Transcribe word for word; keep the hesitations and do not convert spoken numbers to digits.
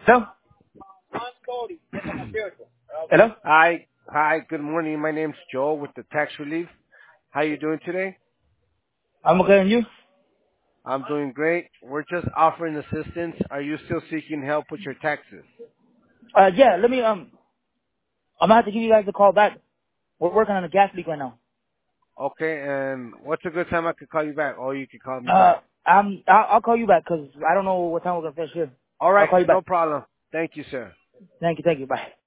Hello? Hello? Hi. Hi, good morning. My name's Joe with the Tax Relief. How you doing today? I'm okay, and you? I'm doing great. We're just offering assistance. Are you still seeking help with your taxes? Uh, yeah, let me, um, I'm gonna have to give you guys a call back. We're working on a gas leak right now. Okay, and what's a good time I could call you back? Or you could call me Uh, back. I'm, I'll, I'll call you back 'cause I don't know what time we're gonna finish here. All I'll right, call you no back. problem. Thank you, sir. Thank you, thank you, bye.